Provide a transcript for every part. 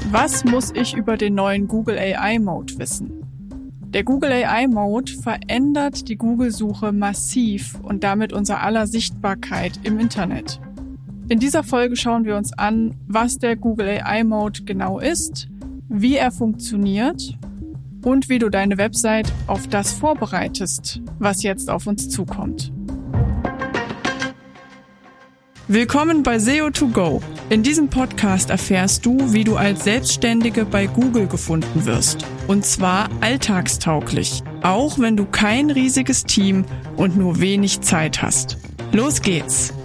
Was muss ich über den neuen Google AI Mode wissen? Der Google AI Mode verändert die Google-Suche massiv und damit unser aller Sichtbarkeit im Internet. In dieser Folge schauen wir uns an, was der Google AI Mode genau ist, wie er funktioniert und wie du deine Website auf das vorbereitest, was jetzt auf uns zukommt. Willkommen bei SEO2Go. In diesem Podcast erfährst du, wie du als Selbstständige bei Google gefunden wirst. Und zwar alltagstauglich, auch wenn du kein riesiges Team und nur wenig Zeit hast. Los geht's!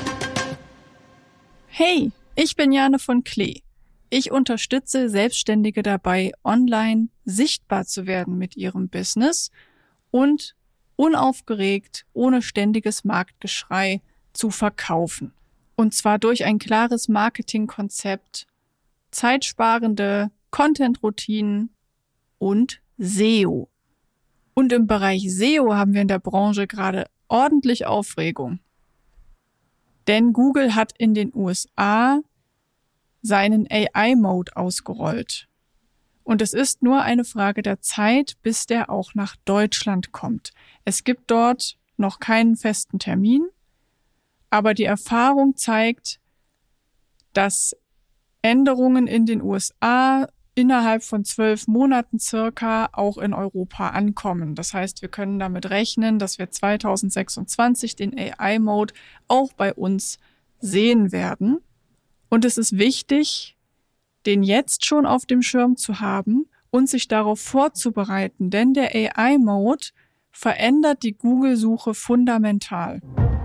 Hey, ich bin Jane von Klee. Ich unterstütze Selbstständige dabei, online sichtbar zu werden mit ihrem Business und unaufgeregt, ohne ständiges Marktgeschrei zu verkaufen. Und zwar durch ein klares Marketingkonzept, zeitsparende Content-Routinen und SEO. Und im Bereich SEO haben wir in der Branche gerade ordentlich Aufregung. Denn Google hat in den USA seinen AI-Mode ausgerollt. Und es ist nur eine Frage der Zeit, bis der auch nach Deutschland kommt. Es gibt dort noch keinen festen Termin, aber die Erfahrung zeigt, dass Änderungen in den USA innerhalb von 12 Monaten circa auch in Europa ankommen. Das heißt, wir können damit rechnen, dass wir 2026 den AI-Mode auch bei uns sehen werden. Und es ist wichtig, den jetzt schon auf dem Schirm zu haben und sich darauf vorzubereiten, denn der AI-Mode verändert die Google-Suche fundamental.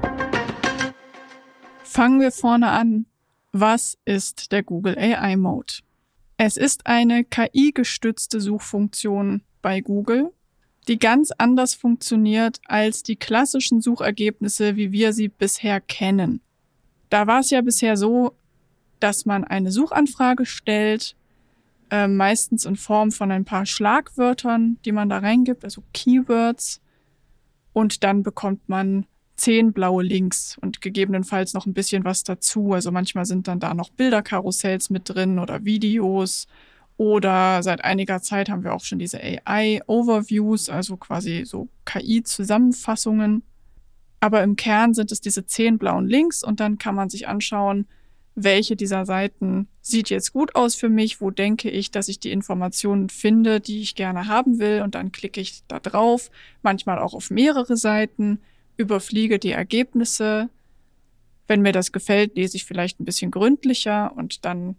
Fangen wir vorne an. Was ist der Google AI Mode? Es ist eine KI-gestützte Suchfunktion bei Google, die ganz anders funktioniert als die klassischen Suchergebnisse, wie wir sie bisher kennen. Da war es ja bisher so, dass man eine Suchanfrage stellt, meistens in Form von ein paar Schlagwörtern, die man da reingibt, also Keywords, und dann bekommt man 10 blaue Links und gegebenenfalls noch ein bisschen was dazu. Also manchmal sind dann da noch Bilderkarussells mit drin oder Videos. Oder seit einiger Zeit haben wir auch schon diese AI-Overviews, also quasi so KI-Zusammenfassungen. Aber im Kern sind es diese 10 blauen Links und dann kann man sich anschauen, welche dieser Seiten sieht jetzt gut aus für mich, wo denke ich, dass ich die Informationen finde, die ich gerne haben will. Und dann klicke ich da drauf, manchmal auch auf mehrere Seiten, überfliege die Ergebnisse. Wenn mir das gefällt, lese ich vielleicht ein bisschen gründlicher und dann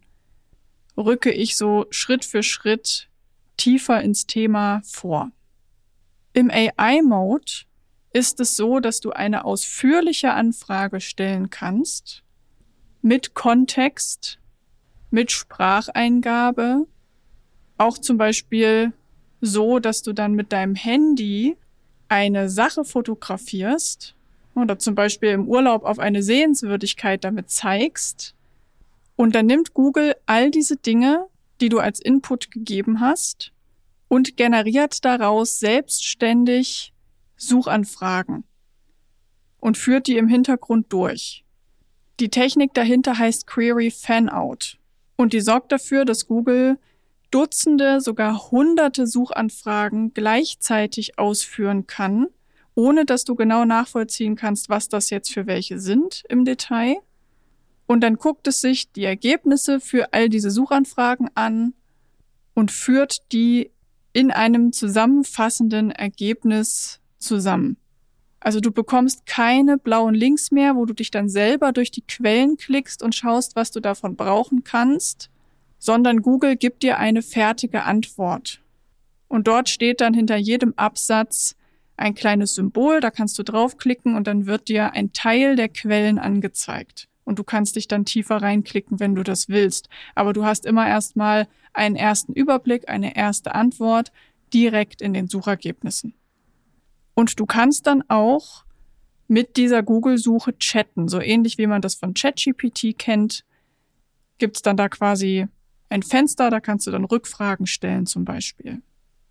rücke ich so Schritt für Schritt tiefer ins Thema vor. Im AI-Mode ist es so, dass du eine ausführliche Anfrage stellen kannst mit Kontext, mit Spracheingabe, auch zum Beispiel so, dass du dann mit deinem Handy eine Sache fotografierst oder zum Beispiel im Urlaub auf eine Sehenswürdigkeit damit zeigst und dann nimmt Google all diese Dinge, die du als Input gegeben hast und generiert daraus selbstständig Suchanfragen und führt die im Hintergrund durch. Die Technik dahinter heißt Query Fanout und die sorgt dafür, dass Google Dutzende, sogar Hunderte Suchanfragen gleichzeitig ausführen kann, ohne dass du genau nachvollziehen kannst, was das jetzt für welche sind im Detail. Und dann guckt es sich die Ergebnisse für all diese Suchanfragen an und führt die in einem zusammenfassenden Ergebnis zusammen. Also du bekommst keine blauen Links mehr, wo du dich dann selber durch die Quellen klickst und schaust, was du davon brauchen kannst, sondern Google gibt dir eine fertige Antwort. Und dort steht dann hinter jedem Absatz ein kleines Symbol, da kannst du draufklicken und dann wird dir ein Teil der Quellen angezeigt. Und du kannst dich dann tiefer reinklicken, wenn du das willst. Aber du hast immer erstmal einen ersten Überblick, eine erste Antwort direkt in den Suchergebnissen. Und du kannst dann auch mit dieser Google-Suche chatten, so ähnlich wie man das von ChatGPT kennt, gibt's dann da quasi ein Fenster, da kannst du dann Rückfragen stellen zum Beispiel.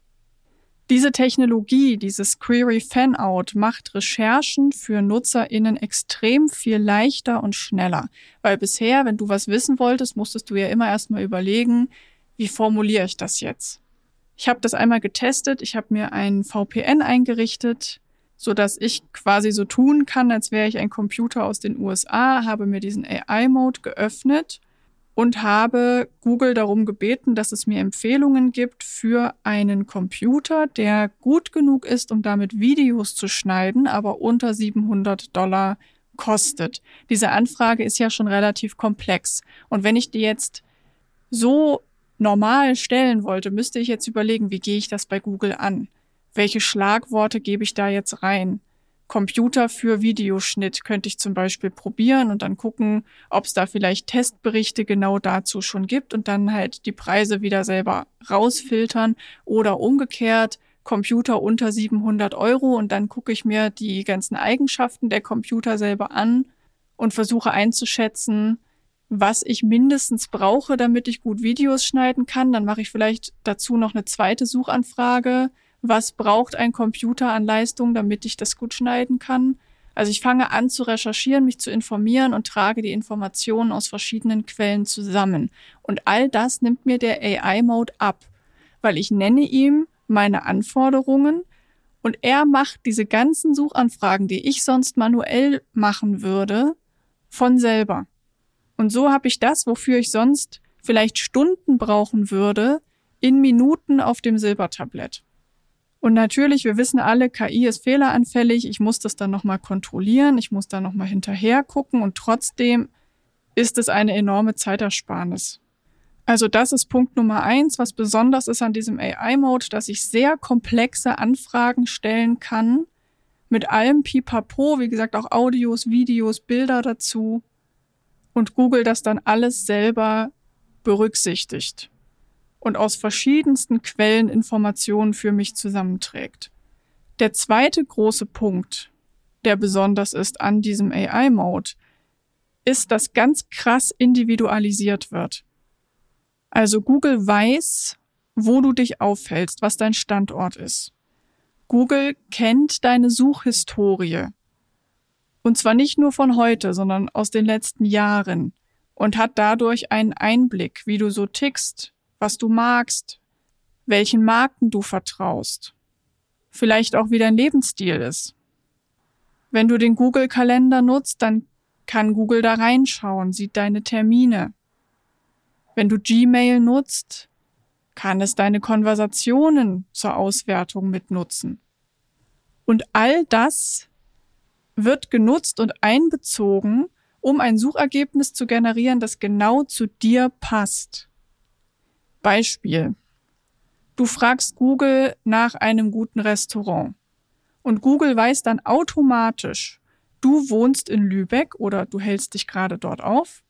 Diese Technologie, dieses Query Fanout, macht Recherchen für NutzerInnen extrem viel leichter und schneller. Weil bisher, wenn du was wissen wolltest, musstest du ja immer erstmal überlegen, Wie formuliere ich das jetzt? Ich habe das einmal getestet. Ich habe mir ein VPN eingerichtet, sodass ich quasi so tun kann, als wäre ich ein Computer aus den USA, habe mir diesen AI-Mode geöffnet und habe Google darum gebeten, dass es mir Empfehlungen gibt für einen Computer, der gut genug ist, um damit Videos zu schneiden, aber unter $700 kostet. Diese Anfrage ist ja schon relativ komplex. Und wenn ich die jetzt so normal stellen wollte, müsste ich jetzt überlegen, wie gehe ich das bei Google an? Welche Schlagworte gebe ich da jetzt rein? Computer für Videoschnitt könnte ich zum Beispiel probieren und dann gucken, ob es da vielleicht Testberichte genau dazu schon gibt und dann halt die Preise wieder selber rausfiltern oder umgekehrt Computer unter 700 € und dann gucke ich mir die ganzen Eigenschaften der Computer selber an und versuche einzuschätzen, was ich mindestens brauche, damit ich gut Videos schneiden kann. Dann mache ich vielleicht dazu noch eine zweite Suchanfrage. Was braucht ein Computer an Leistung, damit ich das gut schneiden kann? Also ich fange an zu recherchieren, mich zu informieren und trage die Informationen aus verschiedenen Quellen zusammen. Und all das nimmt mir der AI-Mode ab, weil ich nenne ihm meine Anforderungen und er macht diese ganzen Suchanfragen, die ich sonst manuell machen würde, von selber. Und so habe ich das, wofür ich sonst vielleicht Stunden brauchen würde, in Minuten auf dem Silbertablett. Und natürlich, wir wissen alle, KI ist fehleranfällig. Ich muss das dann nochmal kontrollieren. Ich muss da nochmal hinterher gucken. Und trotzdem ist es eine enorme Zeitersparnis. Also das ist Punkt Nummer 1, was besonders ist an diesem AI-Mode, dass ich sehr komplexe Anfragen stellen kann. Mit allem Pipapo, wie gesagt, auch Audios, Videos, Bilder dazu. Und Google das dann alles selber berücksichtigt und aus verschiedensten Quellen Informationen für mich zusammenträgt. Der zweite große Punkt, der besonders ist an diesem AI-Mode, ist, dass ganz krass individualisiert wird. Also Google weiß, wo du dich aufhältst, was dein Standort ist. Google kennt deine Suchhistorie. Und zwar nicht nur von heute, sondern aus den letzten Jahren und hat dadurch einen Einblick, wie du so tickst, was du magst, welchen Marken du vertraust, vielleicht auch wie dein Lebensstil ist. Wenn du den Google-Kalender nutzt, dann kann Google da reinschauen, sieht deine Termine. Wenn du Gmail nutzt, kann es deine Konversationen zur Auswertung mitnutzen. Und all das wird genutzt und einbezogen, um ein Suchergebnis zu generieren, das genau zu dir passt. Beispiel. Du fragst Google nach einem guten Restaurant und Google weiß dann automatisch, du wohnst in Lübeck oder du hältst dich gerade dort auf.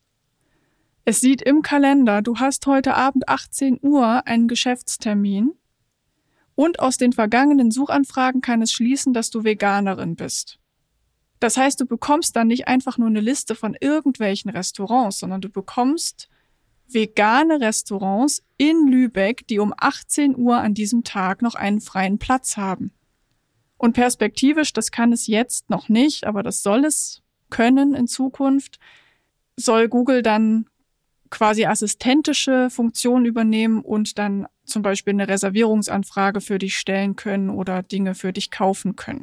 Es sieht im Kalender, du hast heute Abend 18 Uhr einen Geschäftstermin und aus den vergangenen Suchanfragen kann es schließen, dass du Veganerin bist. Das heißt, du bekommst dann nicht einfach nur eine Liste von irgendwelchen Restaurants, sondern du bekommst vegane Restaurants in Lübeck, die um 18 Uhr an diesem Tag noch einen freien Platz haben. Und perspektivisch, das kann es jetzt noch nicht, aber das soll es können in Zukunft, soll Google dann quasi assistentische Funktionen übernehmen und dann zum Beispiel eine Reservierungsanfrage für dich stellen können oder Dinge für dich kaufen können.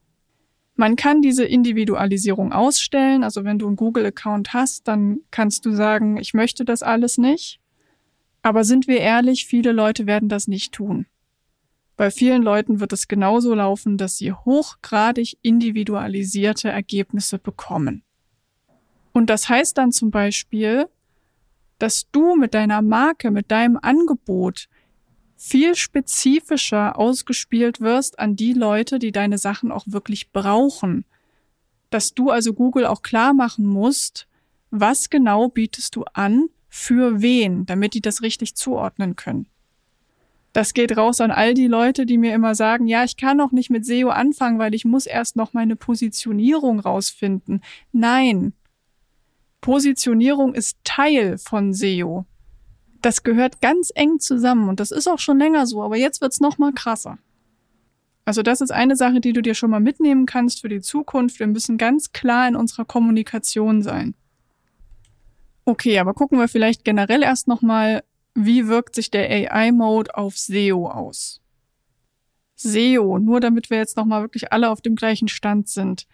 Man kann diese Individualisierung ausstellen, also wenn du einen Google-Account hast, dann kannst du sagen, ich möchte das alles nicht. Aber sind wir ehrlich, viele Leute werden das nicht tun. Bei vielen Leuten wird es genauso laufen, dass sie hochgradig individualisierte Ergebnisse bekommen. Und das heißt dann zum Beispiel, dass du mit deiner Marke, mit deinem Angebot viel spezifischer ausgespielt wirst an die Leute, die deine Sachen auch wirklich brauchen. Dass du also Google auch klar machen musst, was genau bietest du an, für wen, damit die das richtig zuordnen können. Das geht raus an all die Leute, die mir immer sagen, ja, ich kann noch nicht mit SEO anfangen, weil ich muss erst noch meine Positionierung rausfinden. Nein, Positionierung ist Teil von SEO. Das gehört ganz eng zusammen und das ist auch schon länger so, aber jetzt wird's noch mal krasser. Also das ist eine Sache, die du dir schon mal mitnehmen kannst für die Zukunft. Wir müssen ganz klar in unserer Kommunikation sein. Okay, aber gucken wir vielleicht generell erst noch mal, wie wirkt sich der AI-Mode auf SEO aus? SEO, nur damit wir jetzt nochmal wirklich alle auf dem gleichen Stand sind.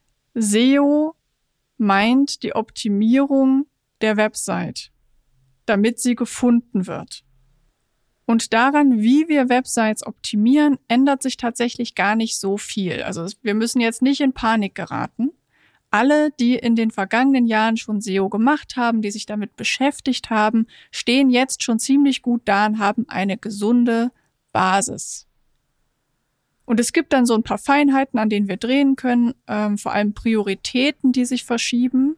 SEO meint die Optimierung der Website, damit sie gefunden wird. Und daran, wie wir Websites optimieren, ändert sich tatsächlich gar nicht so viel. Also wir müssen jetzt nicht in Panik geraten. Alle, die in den vergangenen Jahren schon SEO gemacht haben, die sich damit beschäftigt haben, stehen jetzt schon ziemlich gut da und haben eine gesunde Basis. Und es gibt dann so ein paar Feinheiten, an denen wir drehen können, vor allem Prioritäten, die sich verschieben.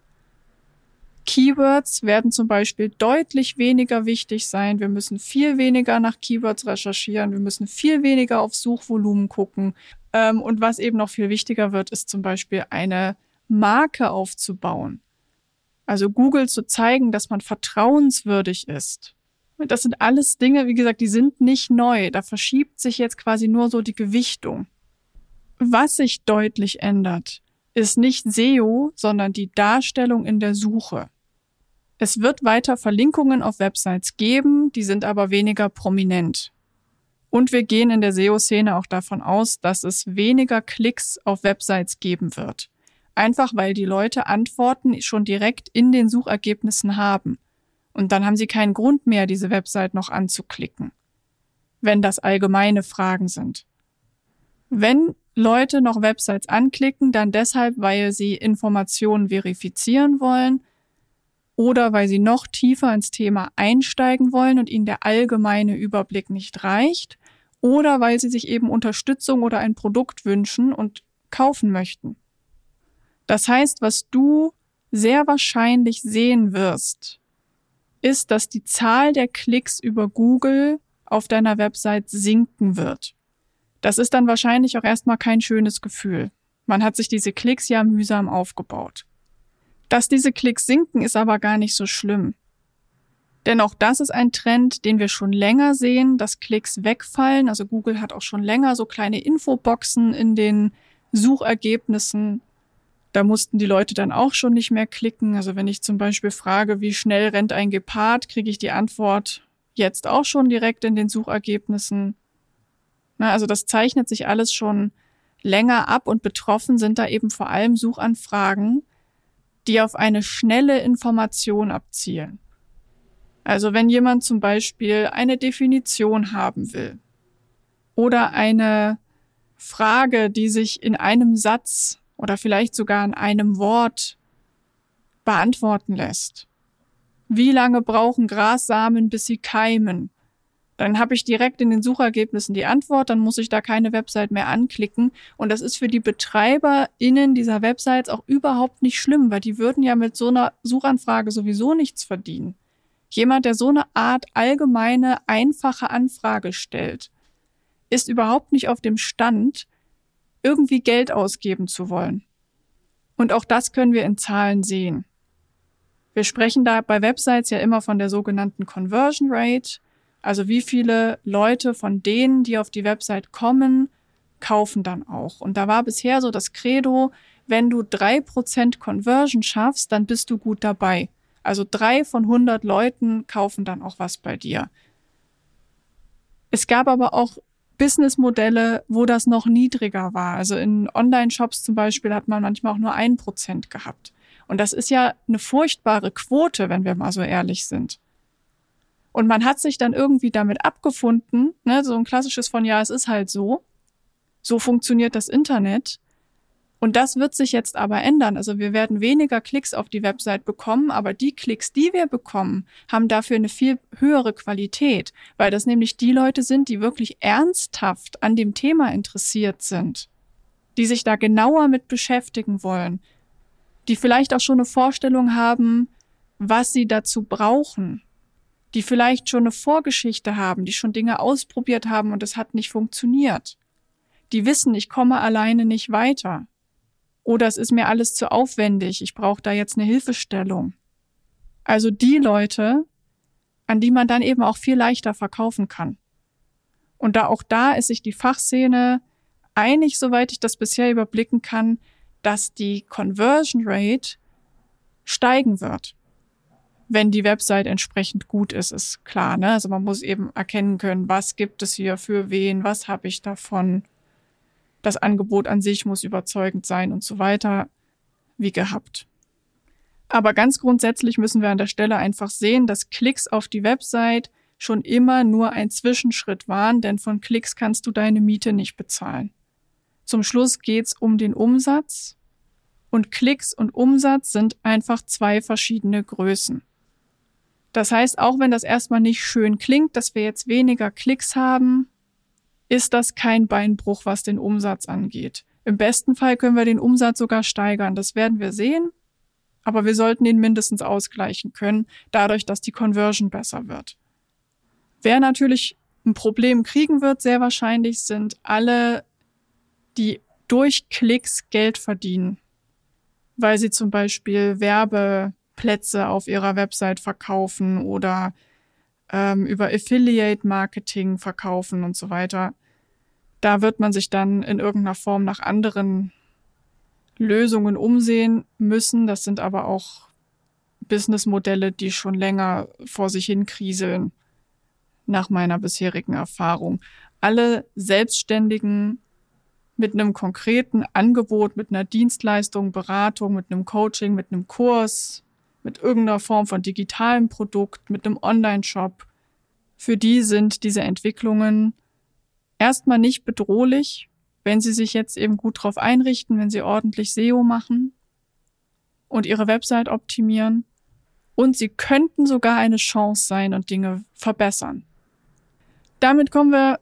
Keywords werden zum Beispiel deutlich weniger wichtig sein. Wir müssen viel weniger nach Keywords recherchieren. Wir müssen viel weniger auf Suchvolumen gucken. Und was eben noch viel wichtiger wird, ist zum Beispiel eine Marke aufzubauen. Also Google zu zeigen, dass man vertrauenswürdig ist. Und das sind alles Dinge, wie gesagt, die sind nicht neu. Da verschiebt sich jetzt quasi nur so die Gewichtung. Was sich deutlich ändert, ist nicht SEO, sondern die Darstellung in der Suche. Es wird weiter Verlinkungen auf Websites geben, die sind aber weniger prominent. Und wir gehen in der SEO-Szene auch davon aus, dass es weniger Klicks auf Websites geben wird. Einfach weil die Leute Antworten schon direkt in den Suchergebnissen haben. Und dann haben sie keinen Grund mehr, diese Website noch anzuklicken, wenn das allgemeine Fragen sind. Wenn Leute noch Websites anklicken, dann deshalb, weil sie Informationen verifizieren wollen oder weil sie noch tiefer ins Thema einsteigen wollen und ihnen der allgemeine Überblick nicht reicht oder weil sie sich eben Unterstützung oder ein Produkt wünschen und kaufen möchten. Das heißt, was du sehr wahrscheinlich sehen wirst, ist, dass die Zahl der Klicks über Google auf deiner Website sinken wird. Das ist dann wahrscheinlich auch erstmal kein schönes Gefühl. Man hat sich diese Klicks ja mühsam aufgebaut. Dass diese Klicks sinken, ist aber gar nicht so schlimm. Denn auch das ist ein Trend, den wir schon länger sehen, dass Klicks wegfallen. Also Google hat auch schon länger so kleine Infoboxen in den Suchergebnissen. Da mussten die Leute dann auch schon nicht mehr klicken. Also wenn ich zum Beispiel frage, wie schnell rennt ein Gepard, kriege ich die Antwort jetzt auch schon direkt in den Suchergebnissen. Also das zeichnet sich alles schon länger ab und betroffen sind da eben vor allem Suchanfragen, die auf eine schnelle Information abzielen. Also wenn jemand zum Beispiel eine Definition haben will oder eine Frage, die sich in einem Satz oder vielleicht sogar in einem Wort beantworten lässt. Wie lange brauchen Grassamen, bis sie keimen? Dann habe ich direkt in den Suchergebnissen die Antwort, dann muss ich da keine Website mehr anklicken. Und das ist für die BetreiberInnen dieser Websites auch überhaupt nicht schlimm, weil die würden ja mit so einer Suchanfrage sowieso nichts verdienen. Jemand, der so eine Art allgemeine, einfache Anfrage stellt, ist überhaupt nicht auf dem Stand, irgendwie Geld ausgeben zu wollen. Und auch das können wir in Zahlen sehen. Wir sprechen da bei Websites ja immer von der sogenannten Conversion Rate, also wie viele Leute von denen, die auf die Website kommen, kaufen dann auch. Und da war bisher so das Credo, wenn du 3% Conversion schaffst, dann bist du gut dabei. Also 3 von 100 Leuten kaufen dann auch was bei dir. Es gab aber auch Businessmodelle, wo das noch niedriger war. Also in Online-Shops zum Beispiel hat man manchmal auch nur 1% gehabt. Und das ist ja eine furchtbare Quote, wenn wir mal so ehrlich sind. Und man hat sich dann irgendwie damit abgefunden, ne, so ein klassisches von ja, es ist halt so. So funktioniert das Internet. Und das wird sich jetzt aber ändern. Also wir werden weniger Klicks auf die Website bekommen, aber die Klicks, die wir bekommen, haben dafür eine viel höhere Qualität, weil das nämlich die Leute sind, die wirklich ernsthaft an dem Thema interessiert sind, die sich da genauer mit beschäftigen wollen, die vielleicht auch schon eine Vorstellung haben, was sie dazu brauchen, die vielleicht schon eine Vorgeschichte haben, die schon Dinge ausprobiert haben und es hat nicht funktioniert. Die wissen, ich komme alleine nicht weiter. Oder es ist mir alles zu aufwendig, ich brauche da jetzt eine Hilfestellung. Also die Leute, an die man dann eben auch viel leichter verkaufen kann. Und auch da ist sich die Fachszene einig, soweit ich das bisher überblicken kann, dass die Conversion Rate steigen wird. wenn die Website entsprechend gut ist klar, ne? Also man muss eben erkennen können, was gibt es hier für wen, was habe ich davon. Das Angebot an sich muss überzeugend sein und so weiter, wie gehabt. Aber ganz grundsätzlich müssen wir an der Stelle einfach sehen, dass Klicks auf die Website schon immer nur ein Zwischenschritt waren, denn von Klicks kannst du deine Miete nicht bezahlen. Zum Schluss geht's um den Umsatz und Klicks und Umsatz sind einfach zwei verschiedene Größen. Das heißt, auch wenn das erstmal nicht schön klingt, dass wir jetzt weniger Klicks haben, ist das kein Beinbruch, was den Umsatz angeht. Im besten Fall können wir den Umsatz sogar steigern. Das werden wir sehen, aber wir sollten ihn mindestens ausgleichen können, dadurch, dass die Conversion besser wird. Wer natürlich ein Problem kriegen wird, sehr wahrscheinlich, sind alle, die durch Klicks Geld verdienen, weil sie zum Beispiel Werbeplätze auf ihrer Website verkaufen oder über Affiliate-Marketing verkaufen und so weiter. Da wird man sich dann in irgendeiner Form nach anderen Lösungen umsehen müssen. Das sind aber auch Businessmodelle, die schon länger vor sich hin kriseln, nach meiner bisherigen Erfahrung. Alle Selbstständigen mit einem konkreten Angebot, mit einer Dienstleistung, Beratung, mit einem Coaching, mit einem Kurs, mit irgendeiner Form von digitalem Produkt, mit einem Online-Shop, für die sind diese Entwicklungen erstmal nicht bedrohlich, wenn sie sich jetzt eben gut drauf einrichten, wenn sie ordentlich SEO machen und ihre Website optimieren. Und sie könnten sogar eine Chance sein und Dinge verbessern. Damit kommen wir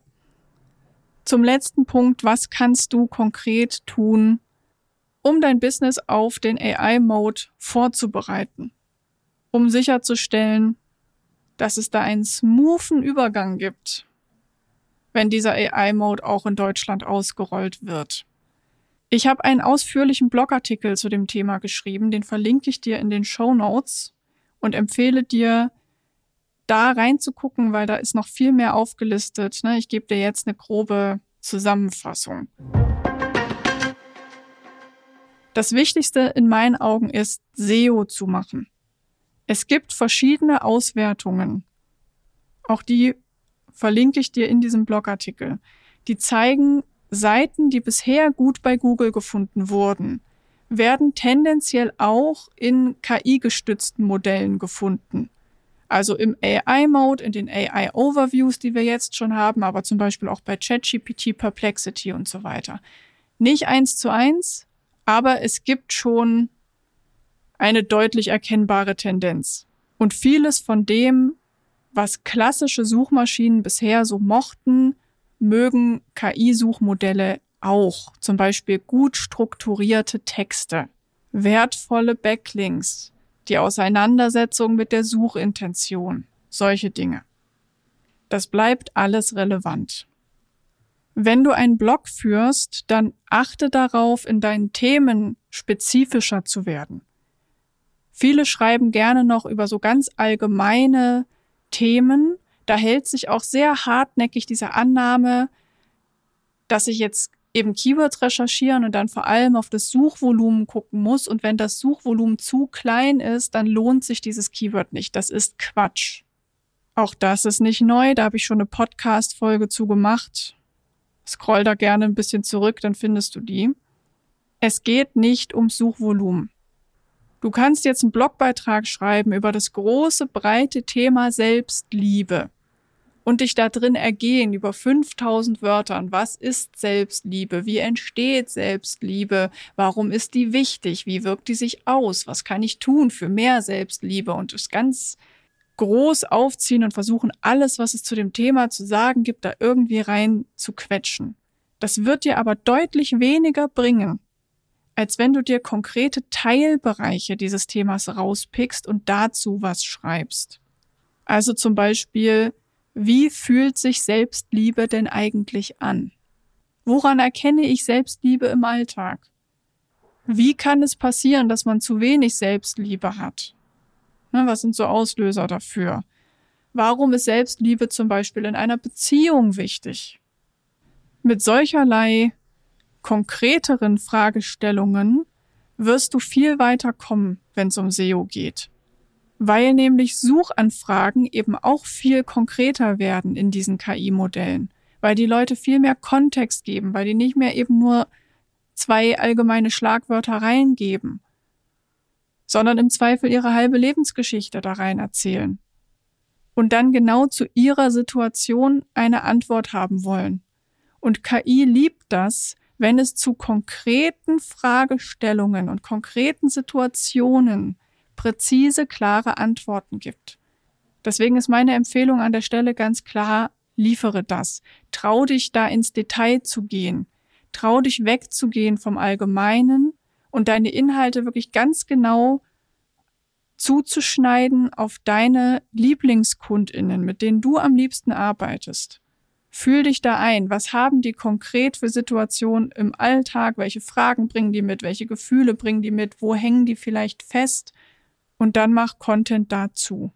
zum letzten Punkt. Was kannst du konkret tun, um dein Business auf den AI-Mode vorzubereiten? Um sicherzustellen, dass es da einen smoothen Übergang gibt, wenn dieser AI-Mode auch in Deutschland ausgerollt wird. Ich habe einen ausführlichen Blogartikel zu dem Thema geschrieben, den verlinke ich dir in den Shownotes und empfehle dir, da reinzugucken, weil da ist noch viel mehr aufgelistet. Ich gebe dir jetzt eine grobe Zusammenfassung. Das Wichtigste in meinen Augen ist, SEO zu machen. Es gibt verschiedene Auswertungen. Auch die verlinke ich dir in diesem Blogartikel. Die zeigen, Seiten, die bisher gut bei Google gefunden wurden, werden tendenziell auch in KI-gestützten Modellen gefunden. Also im AI-Mode, in den AI-Overviews, die wir jetzt schon haben, aber zum Beispiel auch bei ChatGPT, Perplexity und so weiter. Nicht 1:1, aber es gibt schon eine deutlich erkennbare Tendenz. Und vieles von dem, was klassische Suchmaschinen bisher so mochten, mögen KI-Suchmodelle auch. Zum Beispiel gut strukturierte Texte, wertvolle Backlinks, die Auseinandersetzung mit der Suchintention, solche Dinge. Das bleibt alles relevant. Wenn du einen Blog führst, dann achte darauf, in deinen Themen spezifischer zu werden. Viele schreiben gerne noch über so ganz allgemeine Themen. Da hält sich auch sehr hartnäckig diese Annahme, dass ich jetzt eben Keywords recherchieren und dann vor allem auf das Suchvolumen gucken muss. Und wenn das Suchvolumen zu klein ist, dann lohnt sich dieses Keyword nicht. Das ist Quatsch. Auch das ist nicht neu. Da habe ich schon eine Podcast-Folge zu gemacht. Scroll da gerne ein bisschen zurück, dann findest du die. Es geht nicht ums Suchvolumen. Du kannst jetzt einen Blogbeitrag schreiben über das große, breite Thema Selbstliebe und dich da drin ergehen über 5000 Wörtern. Was ist Selbstliebe? Wie entsteht Selbstliebe? Warum ist die wichtig? Wie wirkt die sich aus? Was kann ich tun für mehr Selbstliebe? Und es ganz groß aufziehen und versuchen, alles, was es zu dem Thema zu sagen gibt, da irgendwie rein zu quetschen. Das wird dir aber deutlich weniger bringen, als wenn du dir konkrete Teilbereiche dieses Themas rauspickst und dazu was schreibst. Also zum Beispiel, wie fühlt sich Selbstliebe denn eigentlich an? Woran erkenne ich Selbstliebe im Alltag? Wie kann es passieren, dass man zu wenig Selbstliebe hat? Was sind so Auslöser dafür? Warum ist Selbstliebe zum Beispiel in einer Beziehung wichtig? Mit solcherlei konkreteren Fragestellungen wirst du viel weiter kommen, wenn es um SEO geht. weil nämlich Suchanfragen eben auch viel konkreter werden in diesen KI-Modellen, weil die Leute viel mehr Kontext geben, weil die nicht mehr eben nur 2 allgemeine Schlagwörter reingeben, sondern im Zweifel ihre halbe Lebensgeschichte da rein erzählen und dann genau zu ihrer Situation eine Antwort haben wollen. Und KI liebt das, wenn es zu konkreten Fragestellungen und konkreten Situationen präzise, klare Antworten gibt. Deswegen ist meine Empfehlung an der Stelle ganz klar, liefere das. Trau dich da ins Detail zu gehen. Trau dich wegzugehen vom Allgemeinen und deine Inhalte wirklich ganz genau zuzuschneiden auf deine LieblingskundInnen, mit denen du am liebsten arbeitest. Fühl dich da ein. Was haben die konkret für Situationen im Alltag? Welche Fragen bringen die mit? Welche Gefühle bringen die mit? Wo hängen die vielleicht fest? Und dann mach Content dazu.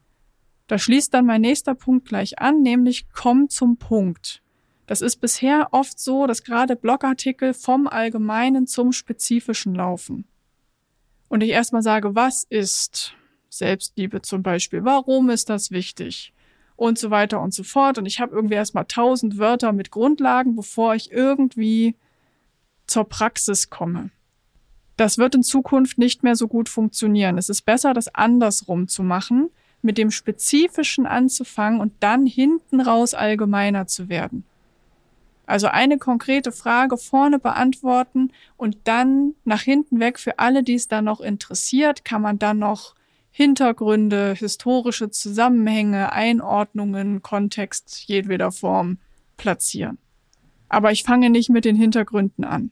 Da schließt dann mein nächster Punkt gleich an, nämlich komm zum Punkt. Das ist bisher oft so, dass gerade Blogartikel vom Allgemeinen zum Spezifischen laufen. Und ich erstmal sage, was ist Selbstliebe zum Beispiel? Warum ist das wichtig? Und so weiter und so fort. Und ich habe irgendwie erstmal 1000 Wörter mit Grundlagen, bevor ich irgendwie zur Praxis komme. Das wird in Zukunft nicht mehr so gut funktionieren. Es ist besser, das andersrum zu machen, mit dem Spezifischen anzufangen und dann hinten raus allgemeiner zu werden. Also eine konkrete Frage vorne beantworten und dann nach hinten weg für alle, die es dann noch interessiert, kann man dann noch Hintergründe, historische Zusammenhänge, Einordnungen, Kontext jedweder Form platzieren. Aber ich fange nicht mit den Hintergründen an.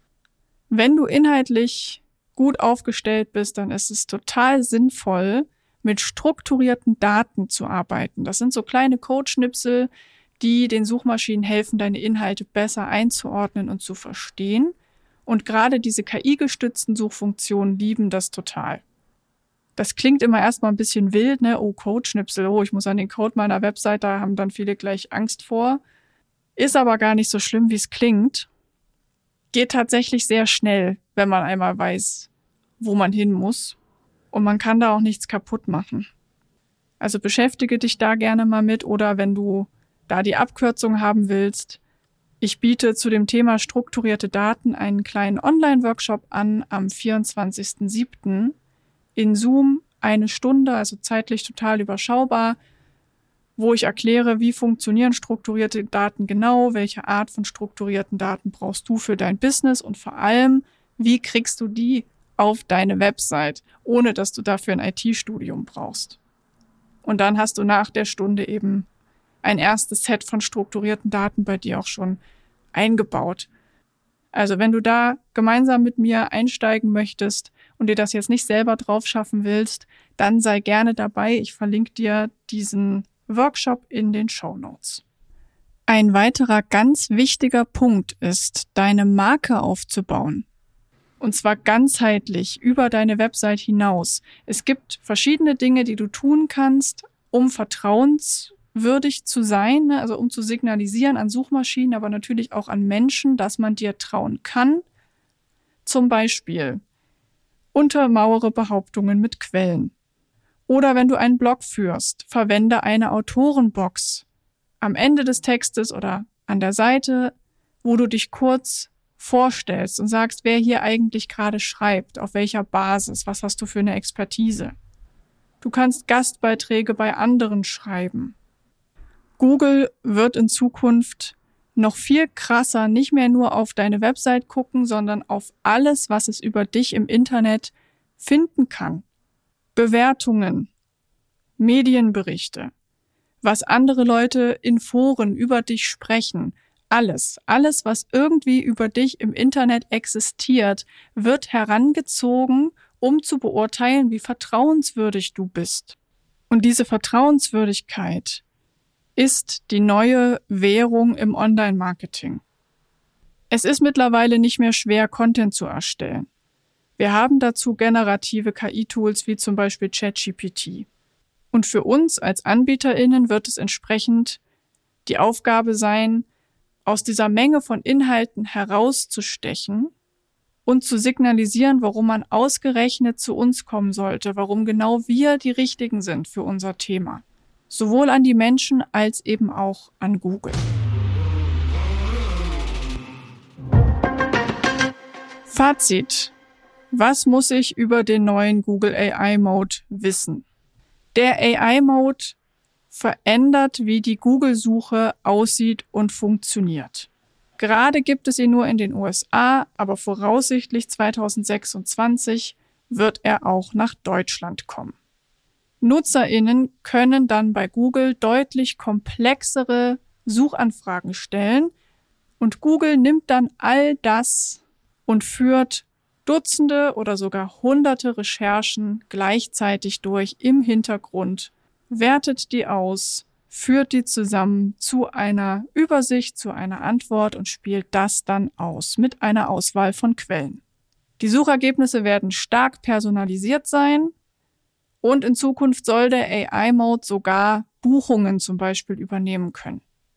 Wenn du inhaltlich gut aufgestellt bist, dann ist es total sinnvoll, mit strukturierten Daten zu arbeiten. Das sind so kleine Codeschnipsel, die den Suchmaschinen helfen, deine Inhalte besser einzuordnen und zu verstehen. Und gerade diese KI-gestützten Suchfunktionen lieben das total. Das klingt immer erstmal ein bisschen wild, ne? Oh, Codeschnipsel, oh, ich muss an den Code meiner Website, da haben dann viele gleich Angst vor. Ist aber gar nicht so schlimm, wie es klingt. Geht tatsächlich sehr schnell, wenn man einmal weiß, wo man hin muss. Und man kann da auch nichts kaputt machen. Also beschäftige dich da gerne mal mit oder wenn du da die Abkürzung haben willst, ich biete zu dem Thema strukturierte Daten einen kleinen Online-Workshop an am 24.07. in Zoom 1 Stunde, also zeitlich total überschaubar, wo ich erkläre, wie funktionieren strukturierte Daten genau, welche Art von strukturierten Daten brauchst du für dein Business und vor allem, wie kriegst du die auf deine Website, ohne dass du dafür ein IT-Studium brauchst. Und dann hast du nach der Stunde eben ein erstes Set von strukturierten Daten bei dir auch schon eingebaut. Also wenn du da gemeinsam mit mir einsteigen möchtest und dir das jetzt nicht selber drauf schaffen willst, dann sei gerne dabei. Ich verlinke dir diesen Workshop in den Shownotes. Ein weiterer ganz wichtiger Punkt ist, deine Marke aufzubauen. Und zwar ganzheitlich über deine Website hinaus. Es gibt verschiedene Dinge, die du tun kannst, um vertrauenswürdig zu sein, also um zu signalisieren an Suchmaschinen, aber natürlich auch an Menschen, dass man dir trauen kann. Zum Beispiel untermauere Behauptungen mit Quellen. Oder wenn du einen Blog führst, verwende eine Autorenbox am Ende des Textes oder an der Seite, wo du dich kurz vorstellst und sagst, wer hier eigentlich gerade schreibt, auf welcher Basis, was hast du für eine Expertise. Du kannst Gastbeiträge bei anderen schreiben. Google wird in Zukunft noch viel krasser nicht mehr nur auf deine Website gucken, sondern auf alles, was es über dich im Internet finden kann. Bewertungen, Medienberichte, was andere Leute in Foren über dich sprechen, alles, was irgendwie über dich im Internet existiert, wird herangezogen, um zu beurteilen, wie vertrauenswürdig du bist. Und diese Vertrauenswürdigkeit ist die neue Währung im Online-Marketing. Es ist mittlerweile nicht mehr schwer, Content zu erstellen. Wir haben dazu generative KI-Tools wie zum Beispiel ChatGPT. Und für uns als AnbieterInnen wird es entsprechend die Aufgabe sein, aus dieser Menge von Inhalten herauszustechen und zu signalisieren, warum man ausgerechnet zu uns kommen sollte, warum genau wir die Richtigen sind für unser Thema. Sowohl an die Menschen als eben auch an Google. Fazit. Was muss ich über den neuen Google AI Mode wissen? Der AI Mode verändert, wie die Google-Suche aussieht und funktioniert. Gerade gibt es ihn nur in den USA, aber voraussichtlich 2026 wird er auch nach Deutschland kommen. NutzerInnen können dann bei Google deutlich komplexere Suchanfragen stellen und Google nimmt dann all das und führt Dutzende oder sogar Hunderte Recherchen gleichzeitig durch im Hintergrund, wertet die aus, führt die zusammen zu einer Übersicht, zu einer Antwort und spielt das dann aus mit einer Auswahl von Quellen. Die Suchergebnisse werden stark personalisiert sein und in Zukunft soll der AI-Mode sogar Buchungen zum Beispiel übernehmen können.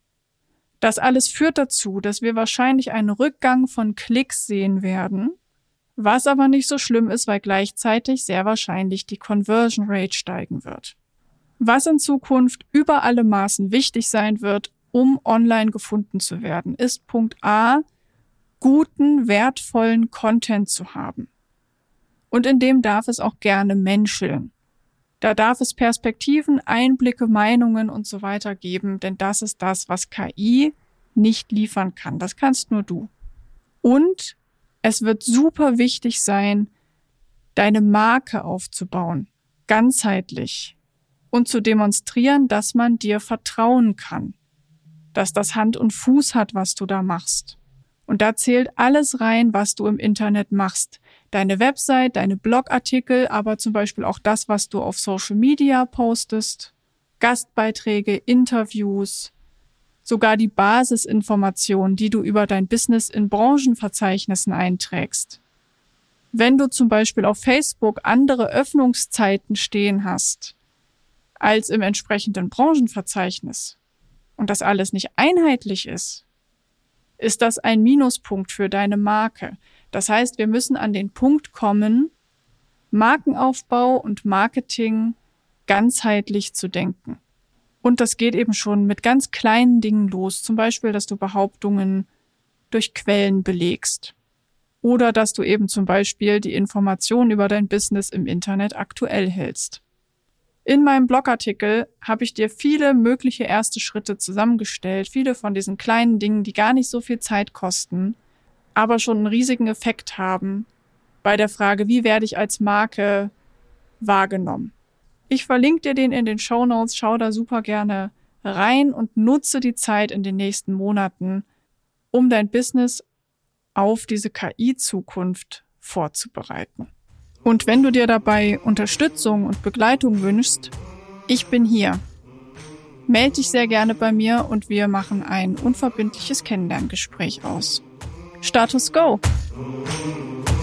Das alles führt dazu, dass wir wahrscheinlich einen Rückgang von Klicks sehen werden, was aber nicht so schlimm ist, weil gleichzeitig sehr wahrscheinlich die Conversion Rate steigen wird. Was in Zukunft über alle Maßen wichtig sein wird, um online gefunden zu werden, ist Punkt A, guten, wertvollen Content zu haben. Und in dem darf es auch gerne menscheln. Da darf es Perspektiven, Einblicke, Meinungen und so weiter geben, denn das ist das, was KI nicht liefern kann. Das kannst nur du. Und es wird super wichtig sein, deine Marke aufzubauen, ganzheitlich, und zu demonstrieren, dass man dir vertrauen kann, dass das Hand und Fuß hat, was du da machst. Und da zählt alles rein, was du im Internet machst. Deine Website, deine Blogartikel, aber zum Beispiel auch das, was du auf Social Media postest, Gastbeiträge, Interviews, sogar die Basisinformationen, die du über dein Business in Branchenverzeichnissen einträgst. Wenn du zum Beispiel auf Facebook andere Öffnungszeiten stehen hast als im entsprechenden Branchenverzeichnis und das alles nicht einheitlich ist das ein Minuspunkt für deine Marke. Das heißt, wir müssen an den Punkt kommen, Markenaufbau und Marketing ganzheitlich zu denken. Und das geht eben schon mit ganz kleinen Dingen los. Zum Beispiel, dass du Behauptungen durch Quellen belegst. Oder dass du eben zum Beispiel die Informationen über dein Business im Internet aktuell hältst. In meinem Blogartikel habe ich dir viele mögliche erste Schritte zusammengestellt. Viele von diesen kleinen Dingen, die gar nicht so viel Zeit kosten, aber schon einen riesigen Effekt haben bei der Frage, wie werde ich als Marke wahrgenommen. Ich verlinke dir den in den Shownotes, schau da super gerne rein und nutze die Zeit in den nächsten Monaten, um dein Business auf diese KI-Zukunft vorzubereiten. Und wenn du dir dabei Unterstützung und Begleitung wünschst, ich bin hier. Meld dich sehr gerne bei mir und wir machen ein unverbindliches Kennenlerngespräch aus. Status Go!